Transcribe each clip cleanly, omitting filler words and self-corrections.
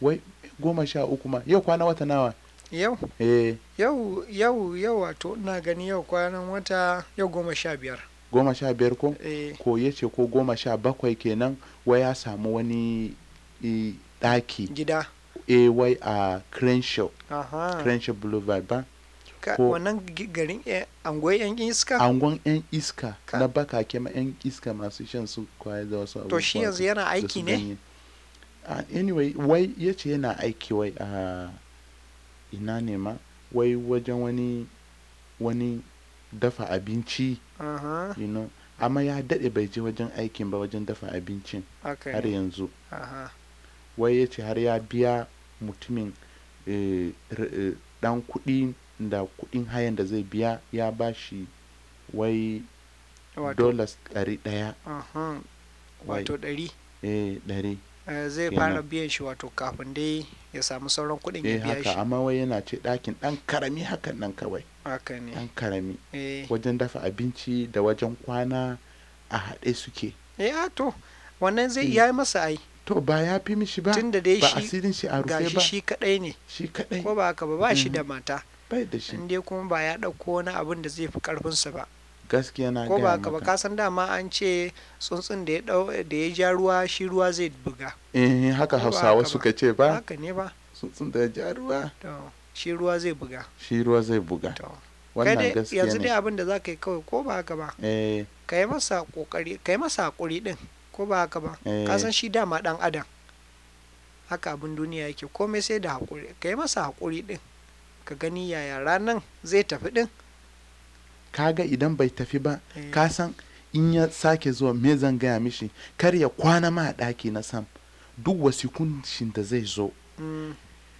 wai 13 ma yau kwana wata nawa Yau eh wato ina gani yau kwanan wata yau 15. 15 ko eh ko yace ko 17 kenan wai ya samu wani daki gida. wai a Crenshaw Aha. Boulevard ba ko wannan garin anguwar yan iska. angon yan iska Ka- na bakake ma yan iska masu shan su kwaya da wasu to shi abubuwa yanzu yana da su aiki ne? ganye. Anyway wai yace yana aiki wai a ina ne ma wai wajen wani dafa abinci Aha. you know amma ya dade bai je wajen aikin ba wajen dafa abincin haka har ne. yanzu Aha. wai yace har ya biya mutumin dan kuɗi da kuɗin hayan da zai biya ya bashi wai wato $100. aha wai wato 100 100 zai kenan. fara biyan shi wato kafin dai ya samu sauran kuɗin ya biya haka shi. amma wai yana ce ɗakin ɗan karami hakan nan kawai haka ne. ɗan karami eh wajen dafa abinci da wajen kwana a haɗe suke to wannan zai Eh. yi masa ai to ba ya fi mishi ba tunda dai ba shi asirin shi a rufe gashi ba shi kadai ne shi kadai ko ba haka ba shi da Mhm. mata bai da shi in dai kuma ba ya ɗauko wani abin da zai fi ƙarfinsa ba gaskiya na ko ba gaya haka ba maka ka san dama an ce tsuntsun da ya ja ruwa shi ruwa zai buga haka ko ba hausawa haka ba. suka ce ba haka ne ba tsuntsun da ya ja ruwa to shi ruwa zai buga shi ruwa zai buga to kai wannan dai gaskiya yanzu dai ne abin da za ka yi kawai ko ba haka ba eh ka yi masa kokari ka yi masa hakuri din ko ba haka ba ka san shi dama dan adam haka abin duniya yake komai sai da hakuri ka yi masa hakuri din ka gani yaya ranan zai tafi din kaga idan bai tafi ba Eh. ka san in ya sake zuwa me zan gaya mishi kar ya kwana ma a ɗaki na sam duk wasikun shin da zai zo Mm,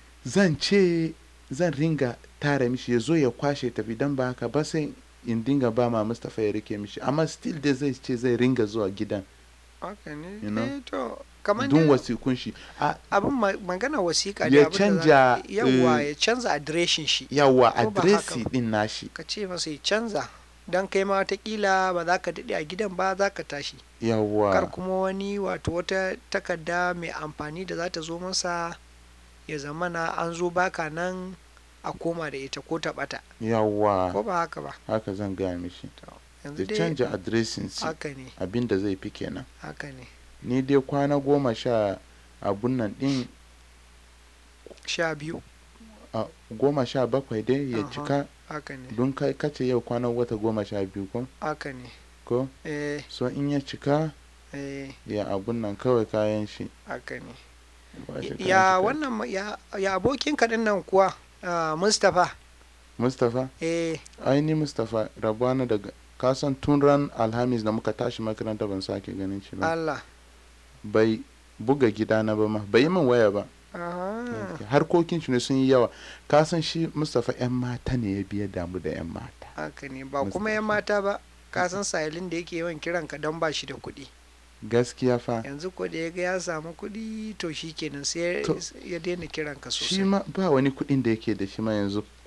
zan ringa tara mishi ya zo ya kwashe tafi dan ba haka ba sai in dinga ba ma Mustapha ya rike mishi amma still dai zai ce zai ringa zuwa gidan haka ne You know? to kamar dun dai wasikun shi abin magana wasiƙa Ya da abin da canja, yawa eh, ya canza adireshin shi yawa Ko ba haka adresi ba. din nashi ka ce masa ya canza don kai ma watakila ba za ka daɗe a gidan ba za ka tashi kar yawa kuma wani wato wata takarda mai amfani da za ta zo masa ya zamana an zo baka nan a koma da ita ko ta ɓata ko yawa ba haka ba haka zan gaya mishi yanzu ya dai canja adresin si haka ne abinda zai fi kenan haka ne ni dai kwana 10 abun nan din 12 17 dai ya Aha. cika haka ne don kai kace yau kwanan wata 12 ko haka ne ko eh so in ya cika eh ya abun nan kawai kayan shi haka ne ba shi kayan ya shi wannan ya abokin kaɗin nan kuwa Mustapha Mustapha aini Mustapha rabuwana daga kasan tun ran alhamis da muka tashi makaranta ban sake ganin shi ba Allah bai buga gidana ba ma bai yi min waya ba aha harkokin shi ne sun yi yawa kasan shi Mustapha yan mata ne ya biya damu da yan mata haka ne ba kuma yan mata ba ka san sahilin da yake yawan kiran ka don ba shi da kuɗi gaskiya fa yanzu ko da ya ga ya samu kuɗi to shi kenan sai To, ya daina kiran ka shi sosai ma ba wani kuɗin da yake da shi ma yanzu